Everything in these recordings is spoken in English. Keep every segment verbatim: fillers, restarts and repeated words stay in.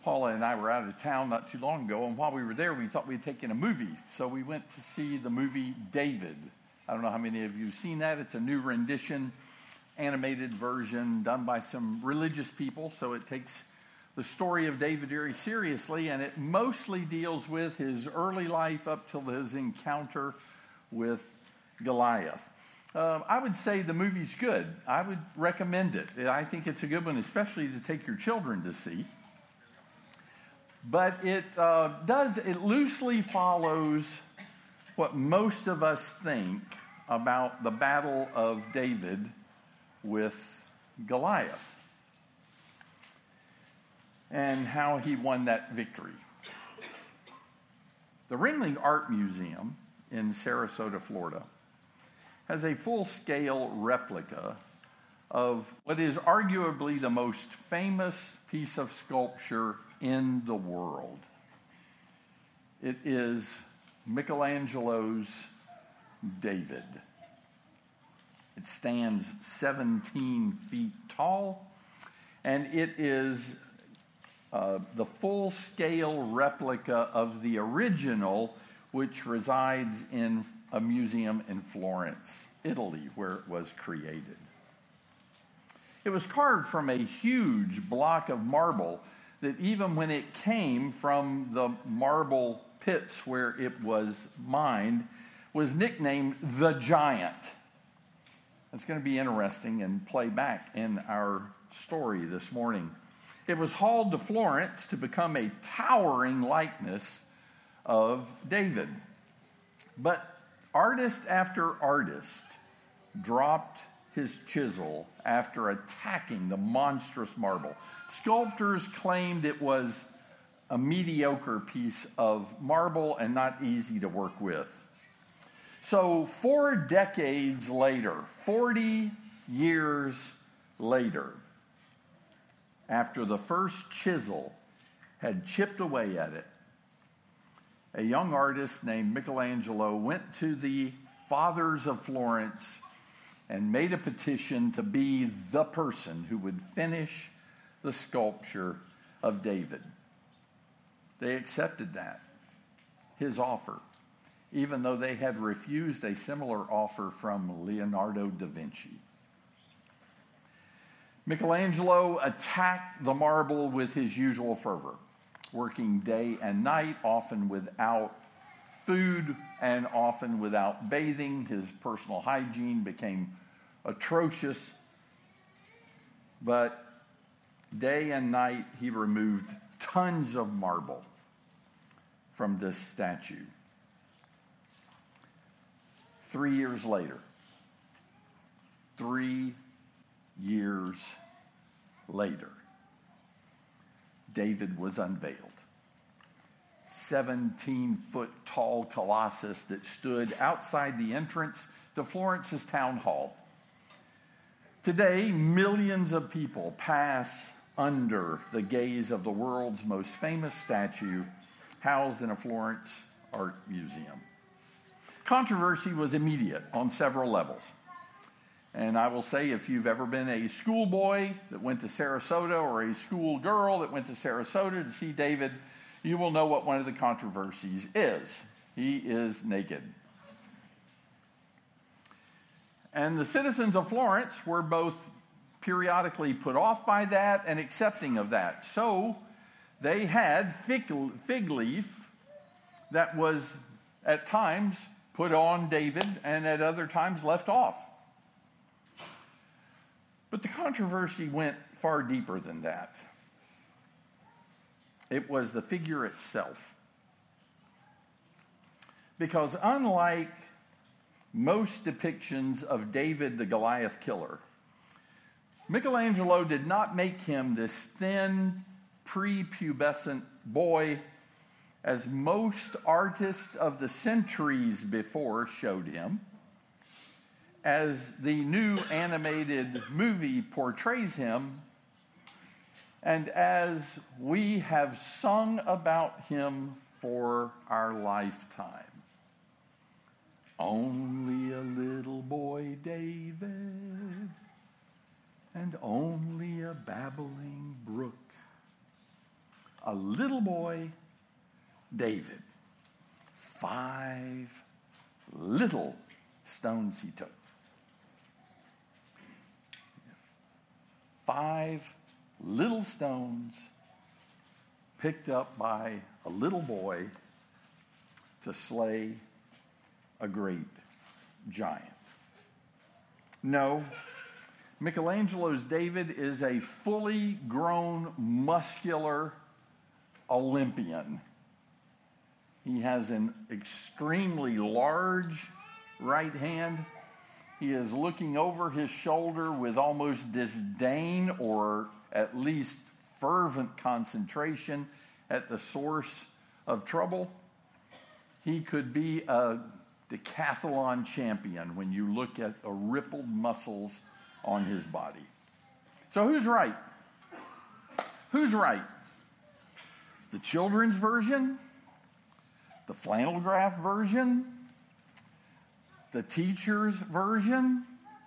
Paula and I were out of town not too long ago, and while we were there, we thought we'd take in a movie. So we went to see the movie David. I don't know how many of you have seen that. It's a new rendition, animated version done by some religious people, so it takes the story of David very seriously, and it mostly deals with his early life up till his encounter with Goliath. Uh, I would say the movie's good. I would recommend it. I think it's a good one, especially to take your children to see. But it uh, does, it loosely follows what most of us think about the battle of David with Goliath and how he won that victory. The Ringling Art Museum in Sarasota, Florida, has a full-scale replica of what is arguably the most famous piece of sculpture in the world. It is Michelangelo's David. It stands seventeen feet tall, and it is uh, the full-scale replica of the original, which resides in a museum in Florence, Italy, where it was created. It was carved from a huge block of marble that even when it came from the marble pits where it was mined, was nicknamed the Giant. It's going to be interesting and play back in our story this morning. It was hauled to Florence to become a towering likeness of David. But artist after artist dropped his chisel after attacking the monstrous marble. Sculptors claimed it was a mediocre piece of marble and not easy to work with. So four decades later, forty years later, after the first chisel had chipped away at it, a young artist named Michelangelo went to the fathers of Florence and made a petition to be the person who would finish the sculpture of David. They accepted that, his offer, even though they had refused a similar offer from Leonardo da Vinci. Michelangelo attacked the marble with his usual fervor, working day and night, often without food and often without bathing. His personal hygiene became atrocious. But day and night, he removed tons of marble from this statue. Three years later, three years later, David was unveiled. seventeen-foot tall colossus that stood outside the entrance to Florence's town hall. Today, millions of people pass under the gaze of the world's most famous statue housed in a Florence art museum. Controversy was immediate on several levels. And I will say, if you've ever been a schoolboy that went to Sarasota or a schoolgirl that went to Sarasota to see David, you will know what one of the controversies is. He is naked. And the citizens of Florence were both periodically put off by that and accepting of that. So they had fig, fig leaf that was at times put on David and at other times left off. But the controversy went far deeper than that. It was the figure itself. Because unlike most depictions of David the Goliath killer, Michelangelo did not make him this thin, prepubescent boy as most artists of the centuries before showed him. As the new animated movie portrays him, and as we have sung about him for our lifetime. Only a little boy David, and only a babbling brook, a little boy, David. Five little stones he took. Five little stones picked up by a little boy to slay a great giant. No, Michelangelo's David is a fully grown, muscular Olympian. He has an extremely large right hand. He is looking over his shoulder with almost disdain, or at least fervent concentration, at the source of trouble. He could be a decathlon champion when you look at the rippled muscles on his body. So who's right? Who's right? The children's version? The flannel graph version? The teacher's version?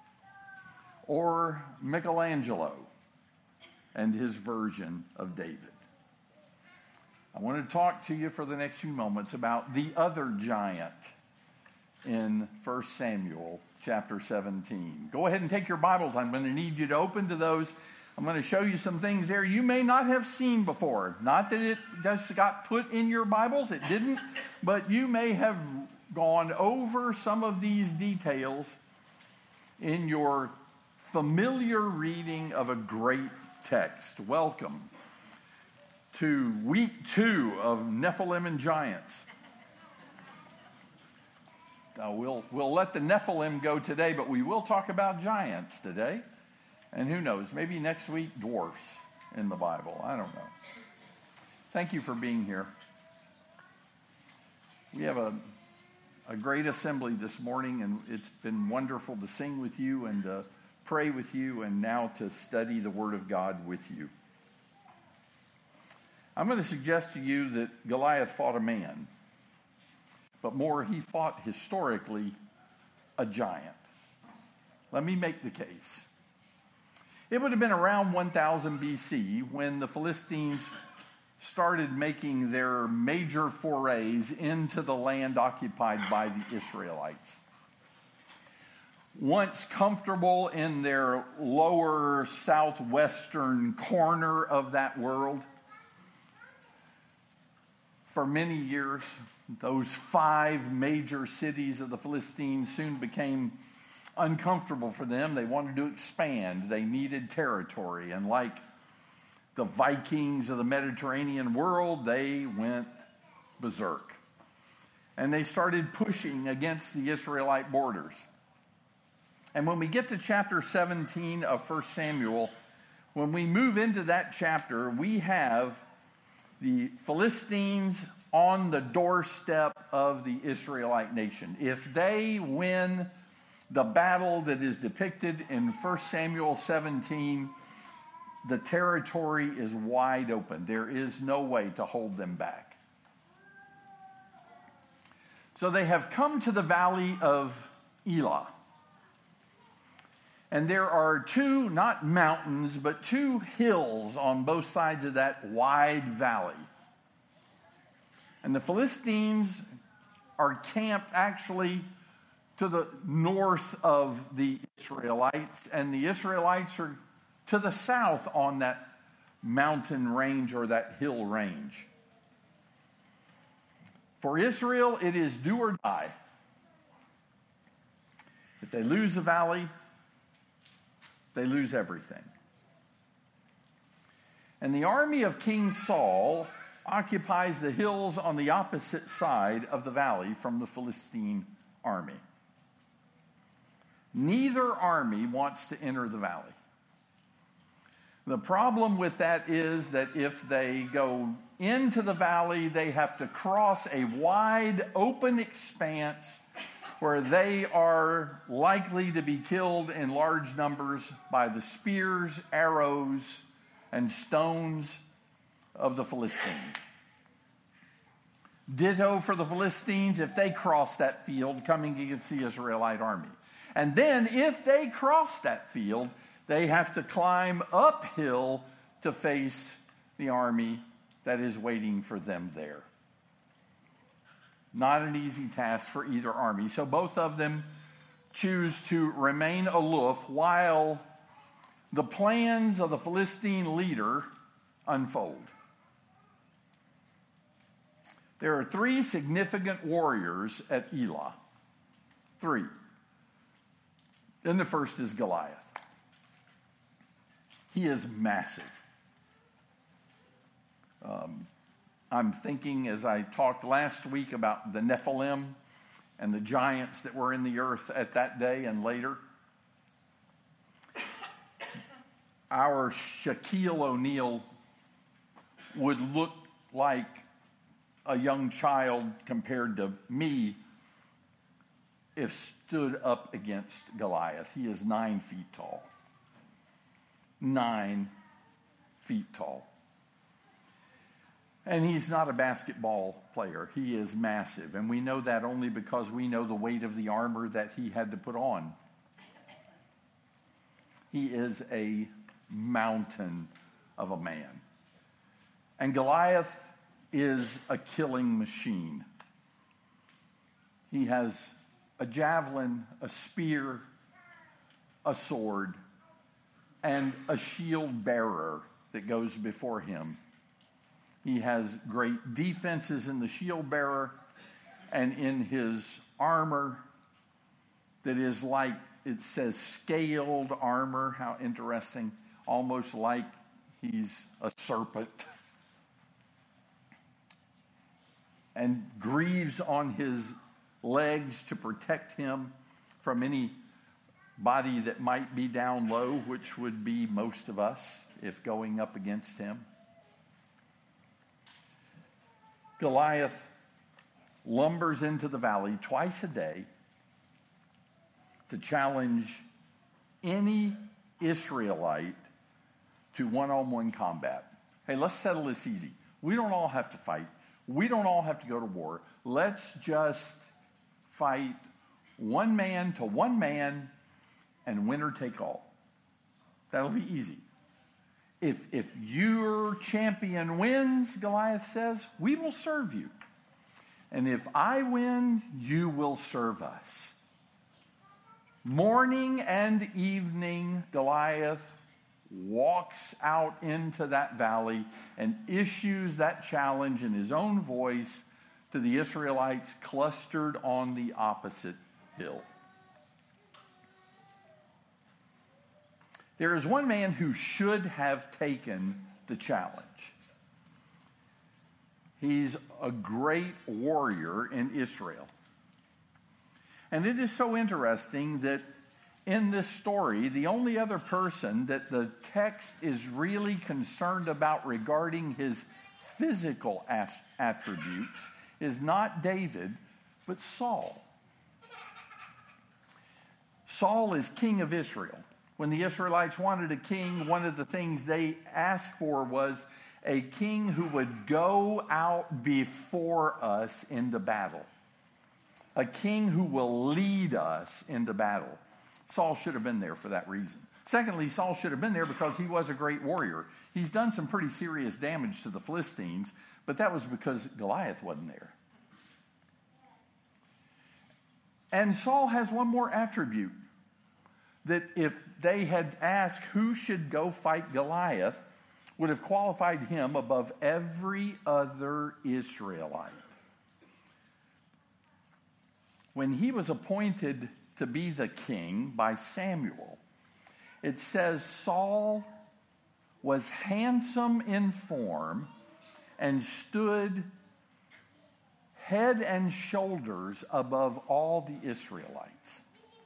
Or Michelangelo and his version of David? I want to talk to you for the next few moments about the other giant in First Samuel chapter seventeen. Go ahead and take your Bibles. I'm going to need you to open to those. I'm going to show you some things there you may not have seen before. Not that it just got put in your Bibles, it didn't, but you may have gone over some of these details in your familiar reading of a great text. Welcome to week two of Nephilim and Giants. Uh, we'll, we'll let the Nephilim go today, but we will talk about giants today. And who knows, maybe next week dwarfs in the Bible. I don't know. Thank you for being here. We have a, a great assembly this morning, and it's been wonderful to sing with you and uh, pray with you, and now to study the Word of God with you. I'm going to suggest to you that Goliath fought a man, but more, he fought historically a giant. Let me make the case. It would have been around one thousand B C when the Philistines started making their major forays into the land occupied by the Israelites. Once comfortable in their lower southwestern corner of that world, for many years, those five major cities of the Philistines soon became uncomfortable for them. They wanted to expand. They needed territory. And like the Vikings of the Mediterranean world, they went berserk. And they started pushing against the Israelite borders. And when we get to chapter seventeen of First Samuel, when we move into that chapter, we have the Philistines on the doorstep of the Israelite nation. If they win the battle that is depicted in First Samuel seventeen, the territory is wide open. There is no way to hold them back. So they have come to the valley of Elah. And there are two, not mountains, but two hills on both sides of that wide valley. And the Philistines are camped actually to the north of the Israelites, and the Israelites are to the south on that mountain range or that hill range. For Israel, it is do or die. If they lose the valley, they lose everything. And the army of King Saul occupies the hills on the opposite side of the valley from the Philistine army. Neither army wants to enter the valley. The problem with that is that if they go into the valley, they have to cross a wide open expanse where they are likely to be killed in large numbers by the spears, arrows, and stones of the Philistines. Ditto for the Philistines if they cross that field coming against the Israelite army. And then if they cross that field, they have to climb uphill to face the army that is waiting for them there. Not an easy task for either army. So both of them choose to remain aloof while the plans of the Philistine leader unfold. There are three significant warriors at Elah. Three. Then the first is Goliath. He is massive. Um, I'm thinking, as I talked last week about the Nephilim and the giants that were in the earth at that day and later. Our Shaquille O'Neal would look like a young child compared to me if stood up against Goliath. He is nine feet tall. Nine feet tall. And he's not a basketball player. He is massive. And we know that only because we know the weight of the armor that he had to put on. He is a mountain of a man. And Goliath is a killing machine. He has a javelin, a spear, a sword, and a shield bearer that goes before him. He has great defenses in the shield bearer and in his armor that is like, it says scaled armor. How interesting. Almost like he's a serpent. And greaves on his legs to protect him from any body that might be down low, which would be most of us if going up against him. Goliath lumbers into the valley twice a day to challenge any Israelite to one-on-one combat. Hey, let's settle this easy. We don't all have to fight. We don't all have to go to war. Let's just fight one man to one man and winner take all. That'll be easy. If, if your champion wins, Goliath says, we will serve you. And if I win, you will serve us. Morning and evening, Goliath walks out into that valley and issues that challenge in his own voice to the Israelites clustered on the opposite hill. There is one man who should have taken the challenge. He's a great warrior in Israel. And it is so interesting that in this story, the only other person that the text is really concerned about regarding his physical attributes is not David, but Saul. Saul is king of Israel. When the Israelites wanted a king, one of the things they asked for was a king who would go out before us into battle. A king who will lead us into battle. Saul should have been there for that reason. Secondly, Saul should have been there because he was a great warrior. He's done some pretty serious damage to the Philistines, but that was because Goliath wasn't there. And Saul has one more attribute, that if they had asked who should go fight Goliath, would have qualified him above every other Israelite. When he was appointed to be the king by Samuel, it says Saul was handsome in form and stood head and shoulders above all the Israelites.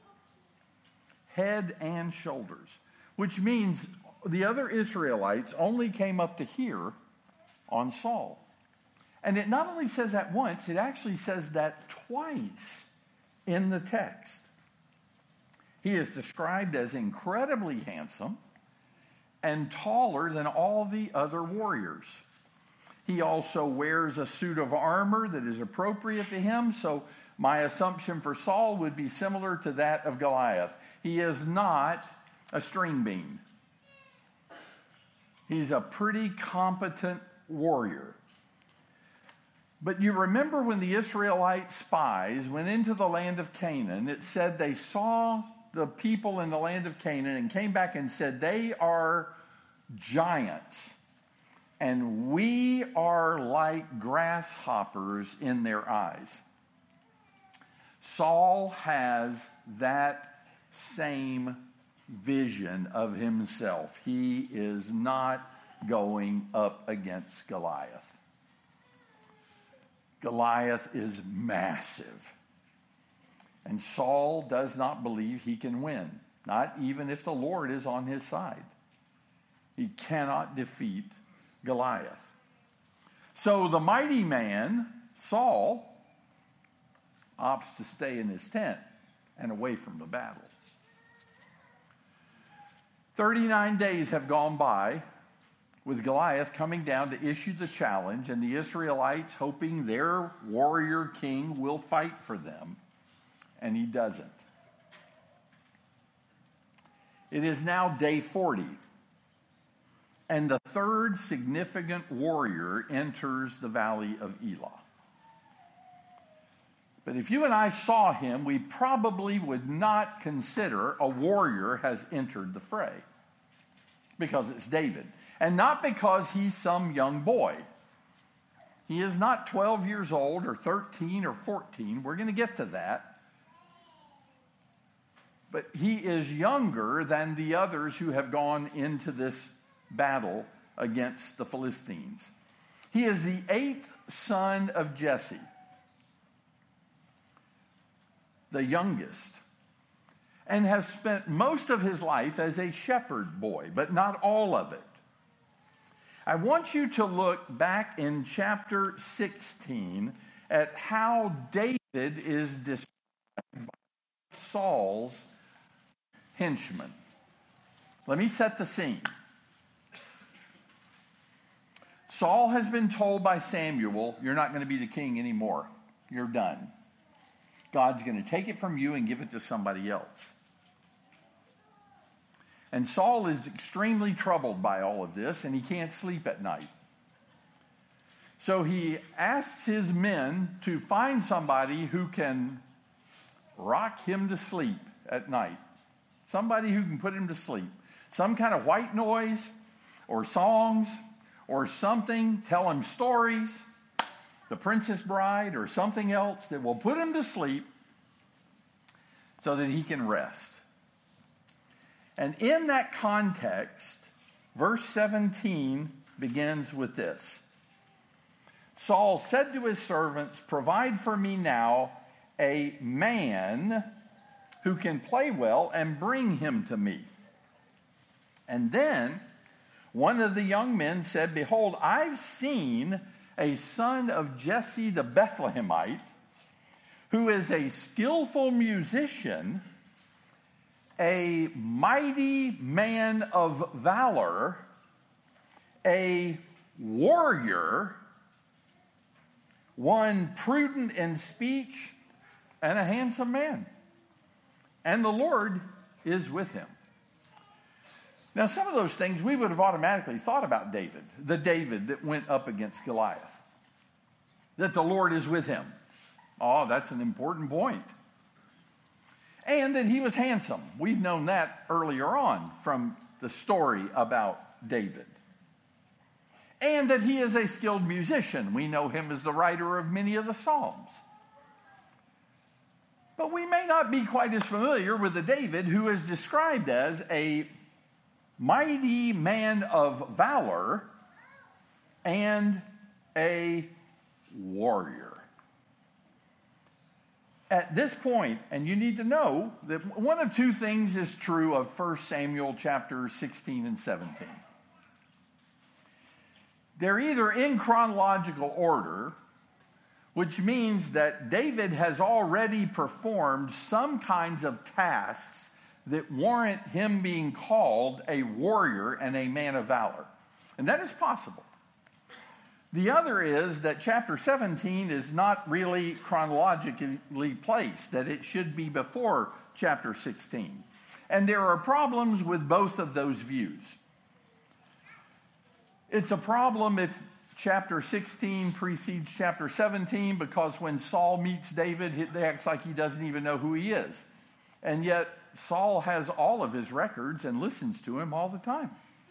Head and shoulders, which means the other Israelites only came up to here on Saul. And it not only says that once, it actually says that twice in the text. He is described as incredibly handsome and taller than all the other warriors. He also wears a suit of armor that is appropriate to him, so my assumption for Saul would be similar to that of Goliath. He is not a string bean. He's a pretty competent warrior. But you remember when the Israelite spies went into the land of Canaan, it said they saw the people in the land of Canaan and came back and said, they are giants, and we are like grasshoppers in their eyes. Saul has that same vision of himself. He is not going up against Goliath. Goliath is massive. And Saul does not believe he can win, not even if the Lord is on his side. He cannot defeat Goliath. So the mighty man, Saul, opts to stay in his tent and away from the battle. thirty-nine days have gone by with Goliath coming down to issue the challenge, and the Israelites hoping their warrior king will fight for them, and he doesn't. It is now day forty, and the third significant warrior enters the valley of Elah. But if you and I saw him, we probably would not consider a warrior has entered the fray, because it's David. And not because he's some young boy. He is not twelve years old or thirteen or fourteen. We're going to get to that. But he is younger than the others who have gone into this battle against the Philistines. He is the eighth son of Jesse, the youngest, and has spent most of his life as a shepherd boy, but not all of it. I want you to look back in chapter sixteen at how David is described by Saul's henchmen. Let me set the scene. Saul has been told by Samuel, you're not going to be the king anymore. You're done. God's going to take it from you and give it to somebody else. And Saul is extremely troubled by all of this, and he can't sleep at night. So he asks his men to find somebody who can rock him to sleep at night. Somebody who can put him to sleep. Some kind of white noise or songs or something. Tell him stories. The Princess Bride or something else that will put him to sleep so that he can rest. And in that context, verse seventeen begins with this. Saul said to his servants, provide for me now a man who can play well and bring him to me. And then one of the young men said, behold, I've seen a son of Jesse the Bethlehemite, who is a skillful musician, a mighty man of valor, a warrior, one prudent in speech, and a handsome man. And the Lord is with him. Now, some of those things we would have automatically thought about David, the David that went up against Goliath. That the Lord is with him. Oh, that's an important point. And that he was handsome. We've known that earlier on from the story about David. And that he is a skilled musician. We know him as the writer of many of the Psalms. But we may not be quite as familiar with the David who is described as a mighty man of valor and a warrior. At this point, and you need to know that one of two things is true of First Samuel chapters sixteen and seventeen. They're either in chronological order, which means that David has already performed some kinds of tasks that warrant him being called a warrior and a man of valor. And that is possible. The other is that chapter seventeen is not really chronologically placed, that it should be before chapter sixteen. And there are problems with both of those views. It's a problem if chapter sixteen precedes chapter seventeen because when Saul meets David, he acts like he doesn't even know who he is. And yet Saul has all of his records and listens to him all the time.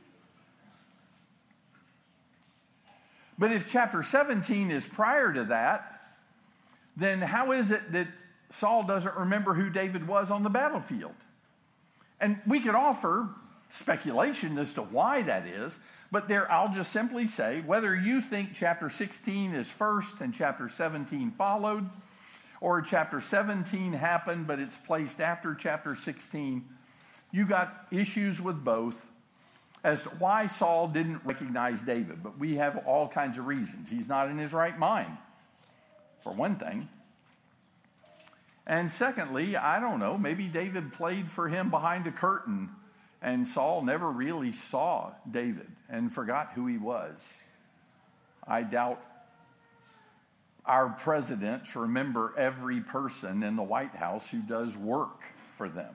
But if chapter seventeen is prior to that, then how is it that Saul doesn't remember who David was on the battlefield? And we could offer speculation as to why that is, but there I'll just simply say, whether you think chapter sixteen is first and chapter seventeen followed, or chapter seventeen happened but it's placed after chapter sixteen, you got issues with both as to why Saul didn't recognize David. But we have all kinds of reasons. He's not in his right mind, for one thing. And secondly, I don't know, maybe David played for him behind a curtain and Saul never really saw David and forgot who he was. I doubt our presidents remember every person in the White House who does work for them.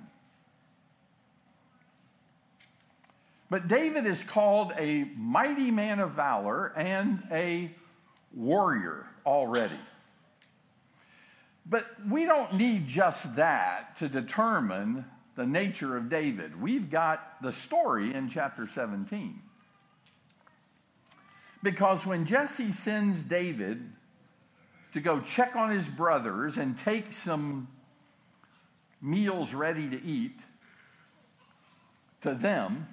But David is called a mighty man of valor and a warrior already. But we don't need just that to determine the nature of David. We've got the story in chapter seventeen. Because when Jesse sends David to go check on his brothers and take some meals ready to eat to them,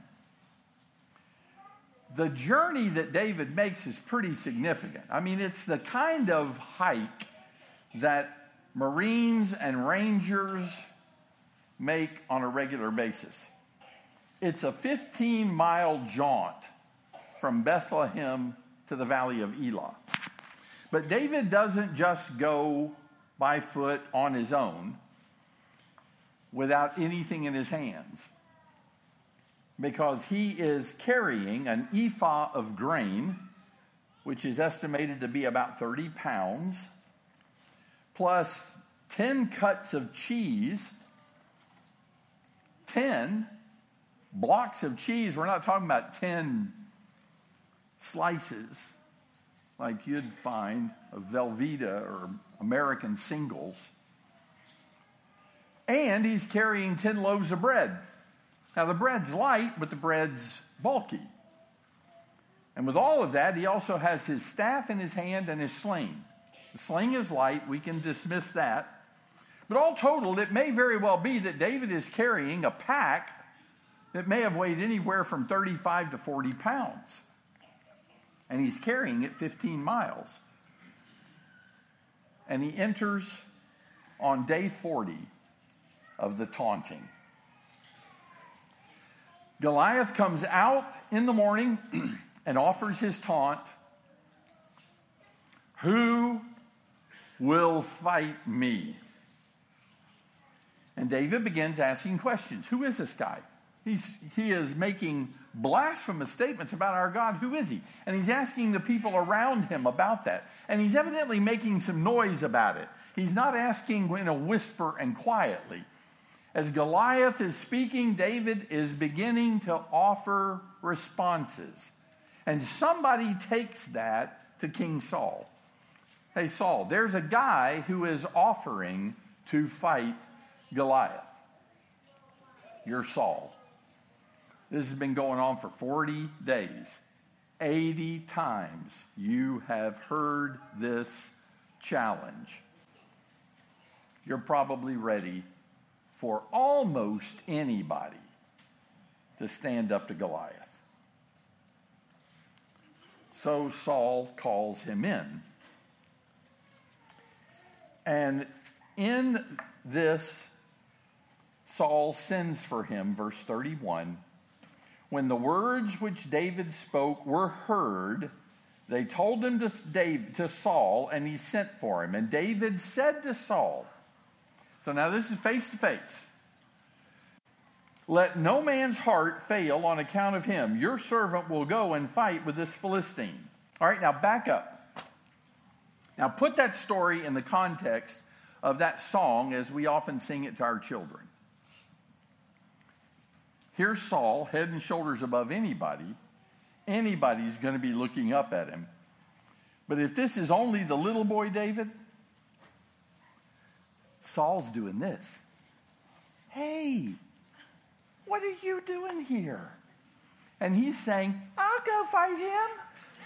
the journey that David makes is pretty significant. I mean, it's the kind of hike that Marines and Rangers make on a regular basis. It's a fifteen-mile jaunt from Bethlehem to the valley of Elah. But David doesn't just go by foot on his own without anything in his hands, because he is carrying an ephah of grain, which is estimated to be about thirty pounds, plus ten cuts of cheese, ten blocks of cheese. We're not talking about ten slices like you'd find of Velveeta or American singles. And he's carrying ten loaves of bread. Now, the bread's light, but the bread's bulky. And with all of that, he also has his staff in his hand and his sling. The sling is light. We can dismiss that. But all totaled, it may very well be that David is carrying a pack that may have weighed anywhere from thirty-five to forty pounds. And he's carrying it fifteen miles. And he enters on day forty of the taunting. Goliath comes out in the morning and offers his taunt. Who will fight me? And David begins asking questions. Who is this guy? He's, he is making blasphemous statements about our God. Who is he? And he's asking the people around him about that. And he's evidently making some noise about it. He's not asking in a whisper and quietly. As Goliath is speaking, David is beginning to offer responses. And somebody takes that to King Saul. Hey, Saul, there's a guy who is offering to fight Goliath. You're Saul. This has been going on for forty days. eighty times you have heard this challenge. You're probably ready for almost anybody to stand up to Goliath. So Saul calls him in. And in this, Saul sends for him, verse thirty-one. When the words which David spoke were heard, they told them to, David, to Saul, and he sent for him. And David said to Saul, so now this is face to face. Let no man's heart fail on account of him. Your servant will go and fight with this Philistine. All right, now back up. Now put that story in the context of that song as we often sing it to our children. Here's Saul, head and shoulders above anybody. Anybody's going to be looking up at him. But if this is only the little boy David, Saul's doing this. Hey, what are you doing here? And he's saying, I'll go fight him.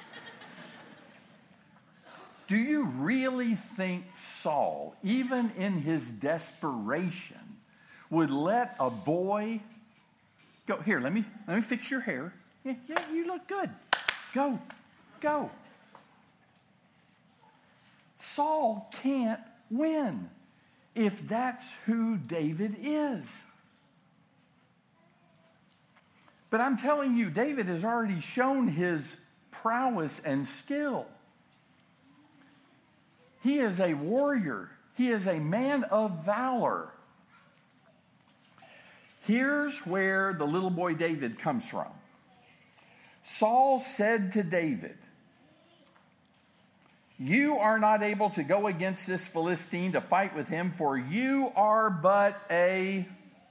Do you really think Saul, even in his desperation, would let a boy go, here, let me, let me fix your hair. Yeah, yeah, you look good. Go, go. Saul can't win if that's who David is. But I'm telling you, David has already shown his prowess and skill. He is a warrior. He is a man of valor. Here's where the little boy David comes from. Saul said to David, you are not able to go against this Philistine to fight with him, for you are but a...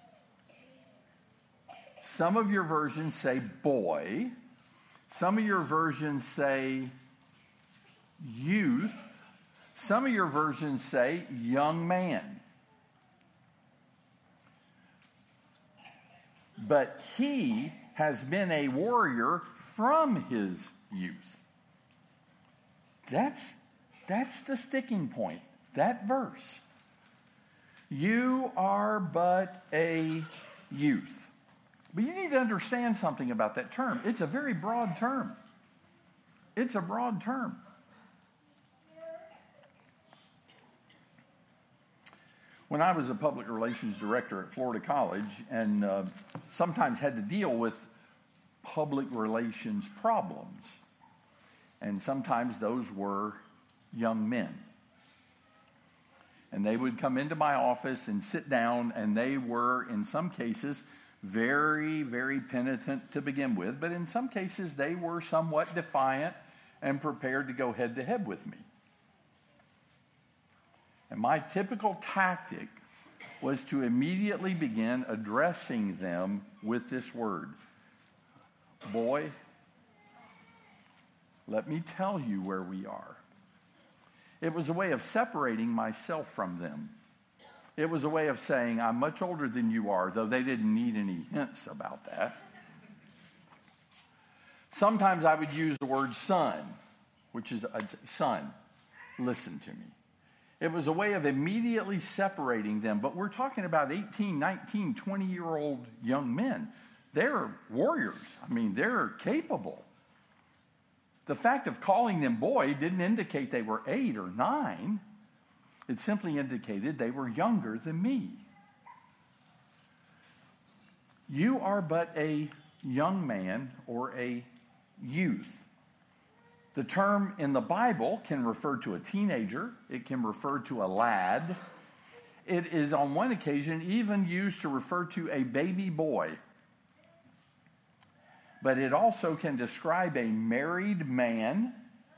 Some of your versions say boy. Some of your versions say youth. Some of your versions say young man. But he has been a warrior from his youth. That's, that's the sticking point, that verse. You are but a youth. But you need to understand something about that term. It's a very broad term. It's a broad term. When I was a public relations director at Florida College and uh, sometimes had to deal with public relations problems, and sometimes those were young men. And they would come into my office and sit down, and they were, in some cases, very, very penitent to begin with, but in some cases they were somewhat defiant and prepared to go head to head with me. And my typical tactic was to immediately begin addressing them with this word. Boy, let me tell you where we are. It was a way of separating myself from them. It was a way of saying, I'm much older than you are, though they didn't need any hints about that. Sometimes I would use the word son, which is a son. Listen to me. It was a way of immediately separating them. But we're talking about eighteen, nineteen, twenty-year-old young men. They're warriors. I mean, they're capable. The fact of calling them boy didn't indicate they were eight or nine. It simply indicated they were younger than me. You are but a young man or a youth. The term in the Bible can refer to a teenager. It can refer to a lad. It is on one occasion even used to refer to a baby boy. But it also can describe a married man.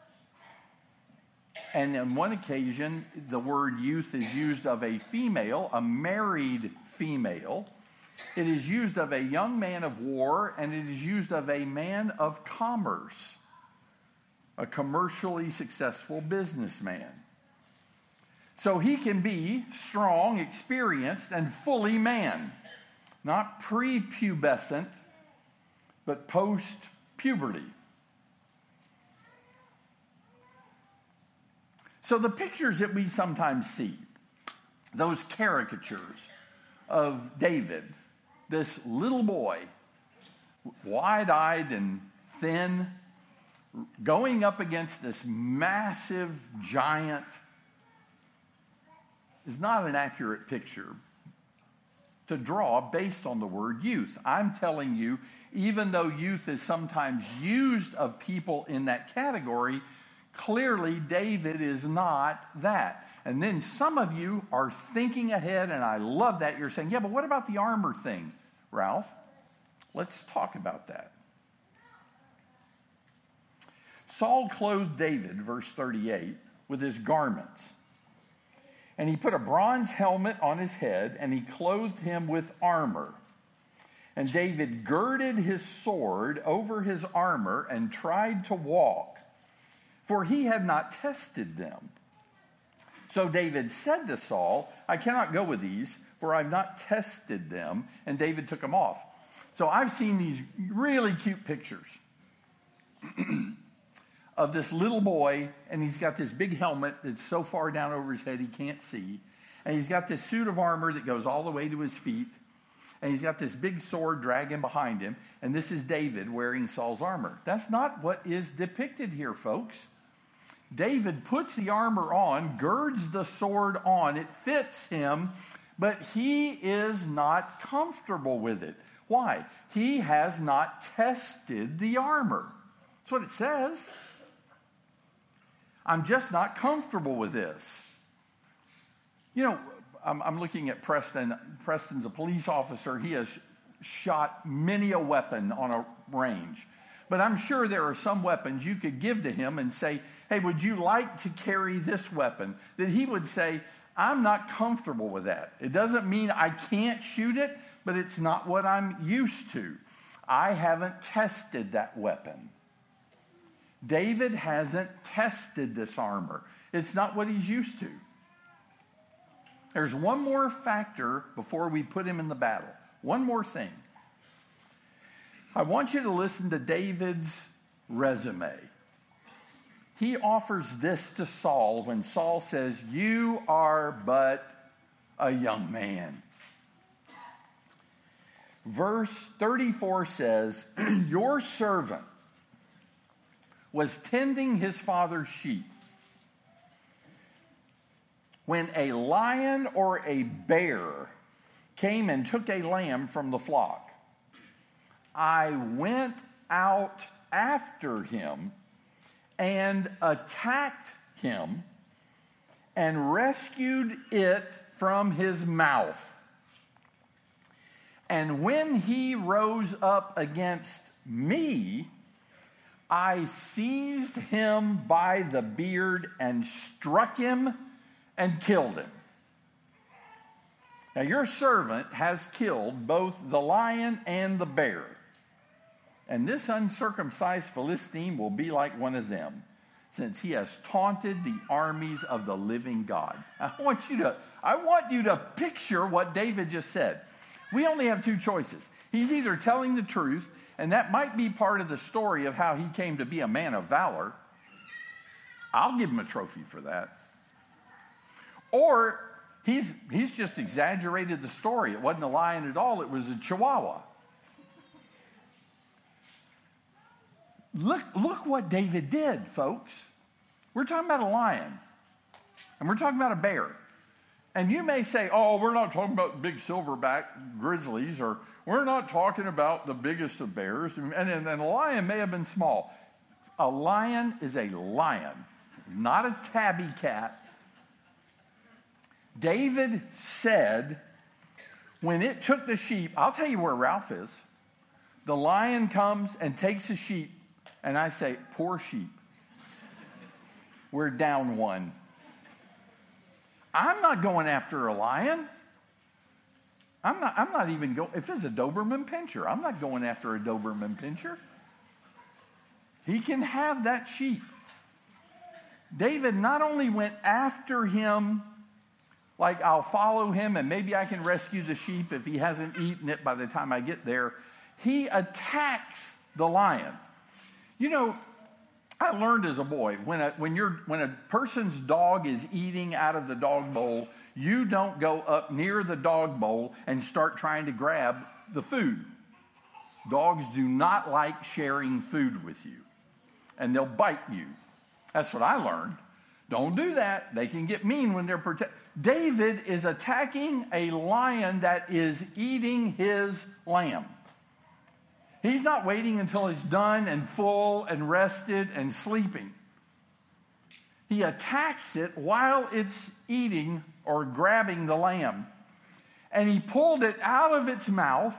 And on one occasion, the word youth is used of a female, a married female. It is used of a young man of war, and it is used of a man of commerce, a commercially successful businessman. So he can be strong, experienced, and fully man, not prepubescent, but post-puberty. So the pictures that we sometimes see, those caricatures of David, this little boy, wide-eyed and thin, going up against this massive giant, is not an accurate picture to draw based on the word youth. I'm telling you, even though youth is sometimes used of people in that category, clearly David is not that. And then some of you are thinking ahead, and I love that. You're saying, yeah, but what about the armor thing, Ralph? Let's talk about that. Saul clothed David, verse thirty-eight, with his garments. And he put a bronze helmet on his head, and he clothed him with armor. And David girded his sword over his armor and tried to walk. for he had not tested them. So David said to Saul, I cannot go with these, for I've not tested them. And David took them off. So I've seen these really cute pictures of this little boy, and he's got this big helmet that's so far down over his head he can't see. And he's got this suit of armor that goes all the way to his feet. And he's got this big sword dragging behind him. And this is David wearing Saul's armor. That's not what is depicted here, folks. David puts the armor on, girds the sword on. It fits him, but he is not comfortable with it. Why? He has not tested the armor. That's what it says. I'm just not comfortable with this. You know, I'm, I'm looking at Preston. Preston's a police officer. He has shot many a weapon on a range. But I'm sure there are some weapons you could give to him and say, hey, would you like to carry this weapon? That he would say, I'm not comfortable with that. It doesn't mean I can't shoot it, but it's not what I'm used to. I haven't tested that weapon. David hasn't tested this armor. It's not what he's used to. There's one more factor before we put him in the battle. One more thing. I want you to listen to David's resume. He offers this to Saul when Saul says, you are but a young man. Verse thirty-four says, your servant was tending his father's sheep when a lion or a bear came and took a lamb from the flock. I went out after him and attacked him and rescued it from his mouth. And when he rose up against me, I seized him by the beard and struck him and killed him. Now your servant has killed both the lion and the bear. And this uncircumcised Philistine will be like one of them, since he has taunted the armies of the living God. I want you to, I want you to picture what David just said. We only have two choices. He's either telling the truth, and that might be part of the story of how he came to be a man of valor. I'll give him a trophy for that. Or he's, he's just exaggerated the story. It wasn't a lion at all. It was a chihuahua. Look, look what David did, folks. We're talking about a lion, and we're talking about a bear. And you may say, oh, we're not talking about big silverback grizzlies, or we're not talking about the biggest of bears. And, and, and a lion may have been small. A lion is a lion, not a tabby cat. David said, when it took the sheep, I'll tell you where Ralph is. The lion comes and takes the sheep, and I say, poor sheep. We're down one. I'm not going after a lion. I'm not, I'm not even going, if it's a Doberman Pinscher, I'm not going after a Doberman Pinscher. He can have that sheep. David not only went after him, like I'll follow him and maybe I can rescue the sheep if he hasn't eaten it by the time I get there. He attacks the lion. You know, I learned as a boy, when a, when you're, when a person's dog is eating out of the dog bowl, you don't go up near the dog bowl and start trying to grab the food. Dogs do not like sharing food with you, and they'll bite you. That's what I learned. Don't do that. They can get mean when they're protected. David is attacking a lion that is eating his lamb. He's not waiting until it's done and full and rested and sleeping. He attacks it while it's eating or grabbing the lamb. And he pulled it out of its mouth.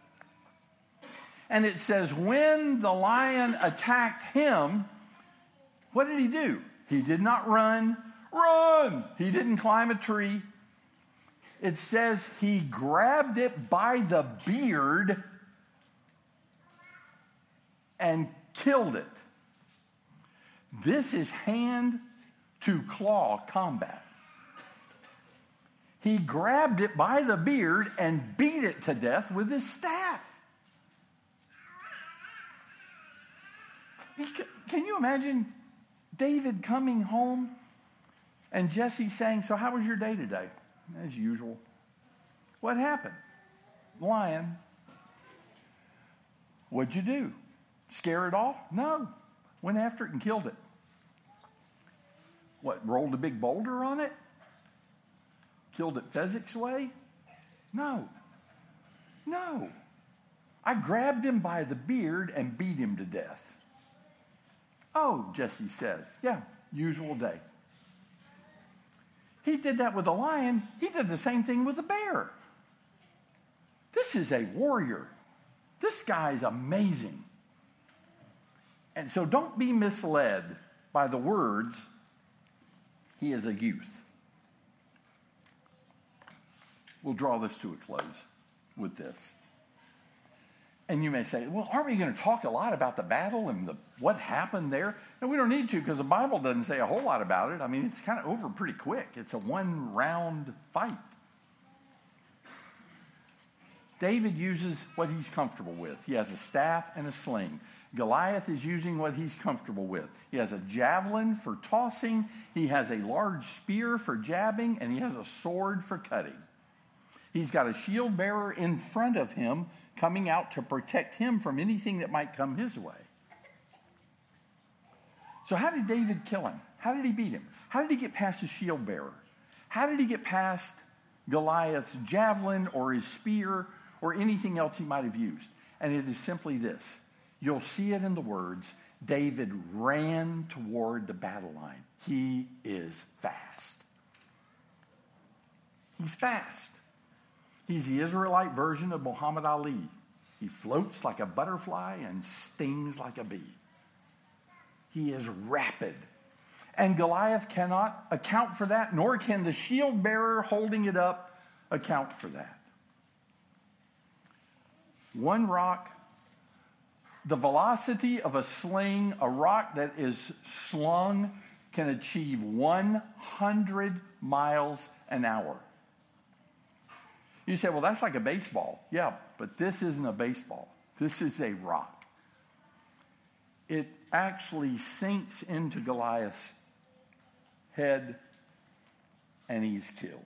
And it says, when the lion attacked him, what did he do? He did not run. Run! He didn't climb a tree. It says he grabbed it by the beard and killed it. This is hand to claw combat. He grabbed it by the beard and beat it to death with his staff. Can you imagine David coming home and Jesse saying, "So how was your day today?" As usual. What happened? Lion. What'd you do? Scare it off? No. Went after it and killed it. What, rolled a big boulder on it? Killed it Fezzik's way? No. No. I grabbed him by the beard and beat him to death. Oh, Jesse says, yeah, usual day. He did that with a lion. He did the same thing with a bear. This is a warrior. This guy's amazing. And so don't be misled by the words, he is a youth. We'll draw this to a close with this. And you may say, well, aren't we going to talk a lot about the battle and the, what happened there? No, we don't need to, because the Bible doesn't say a whole lot about it. I mean, it's kind of over pretty quick. It's a one-round fight. David uses what he's comfortable with. He has a staff and a sling. Goliath is using what he's comfortable with. He has a javelin for tossing. He has a large spear for jabbing, and he has a sword for cutting. He's got a shield bearer in front of him coming out to protect him from anything that might come his way. So how did David kill him? How did he beat him? How did he get past his shield bearer? How did he get past Goliath's javelin or his spear or anything else he might have used? And it is simply this. You'll see it in the words, David ran toward the battle line. He is fast. He's fast. He's the Israelite version of Muhammad Ali. He floats like a butterfly and stings like a bee. He is rapid. And Goliath cannot account for that, nor can the shield bearer holding it up account for that. One rock, the velocity of a sling, a rock that is slung, can achieve one hundred miles an hour. You say, well, that's like a baseball. Yeah, but this isn't a baseball. This is a rock. It actually sinks into Goliath's head, and he's killed.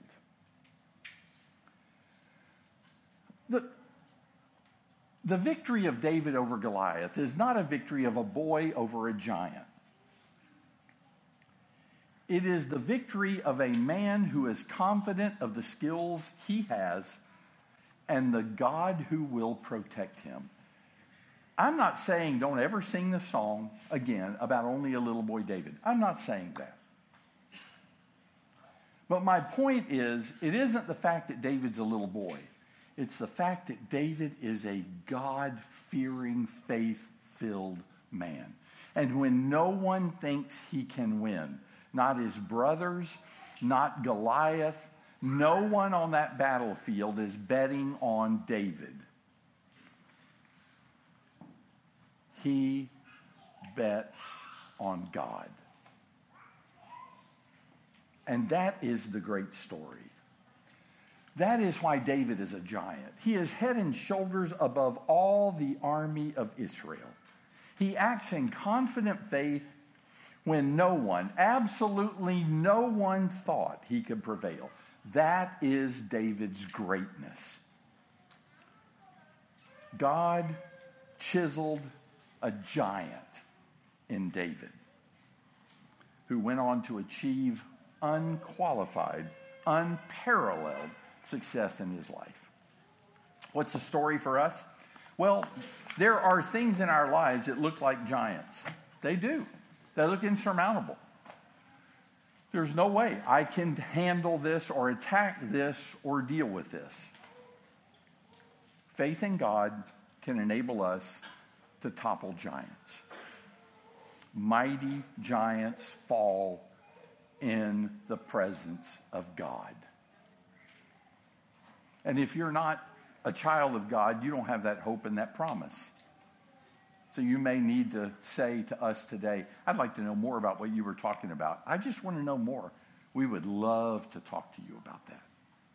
The, the victory of David over Goliath is not a victory of a boy over a giant. It is the victory of a man who is confident of the skills he has and the God who will protect him. I'm not saying don't ever sing the song again about only a little boy David. I'm not saying that. But my point is, it isn't the fact that David's a little boy. It's the fact that David is a God-fearing, faith-filled man. And when no one thinks he can win, not his brothers, not Goliath, no one on that battlefield is betting on David. He bets on God. And that is the great story. That is why David is a giant. He is head and shoulders above all the army of Israel. He acts in confident faith when no one, absolutely no one thought he could prevail. That is David's greatness. God chiseled a giant in David who went on to achieve unqualified, unparalleled success in his life. What's the story for us? Well, there are things in our lives that look like giants. They do. They look insurmountable. There's no way I can handle this or attack this or deal with this. Faith in God can enable us to topple giants. Mighty giants fall in the presence of God. And if you're not a child of God, you don't have that hope and that promise. So you may need to say to us today, I'd like to know more about what you were talking about. I just want to know more. We would love to talk to you about that.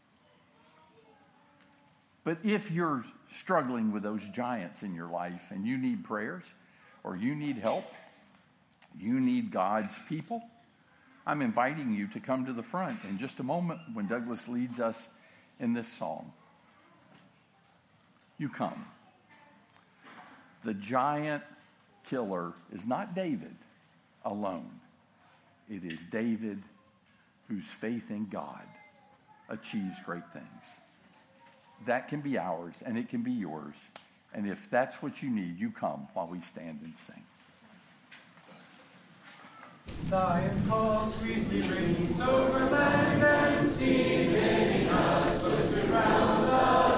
But if you're struggling with those giants in your life and you need prayers or you need help, you need God's people, I'm inviting you to come to the front in just a moment when Douglas leads us in this song. You come. The giant killer is not David alone. It is David whose faith in God achieves great things. That can be ours, and it can be yours. And if that's what you need, you come while we stand and sing. Zion's call sweetly rings over land and sea, bidding us look around us.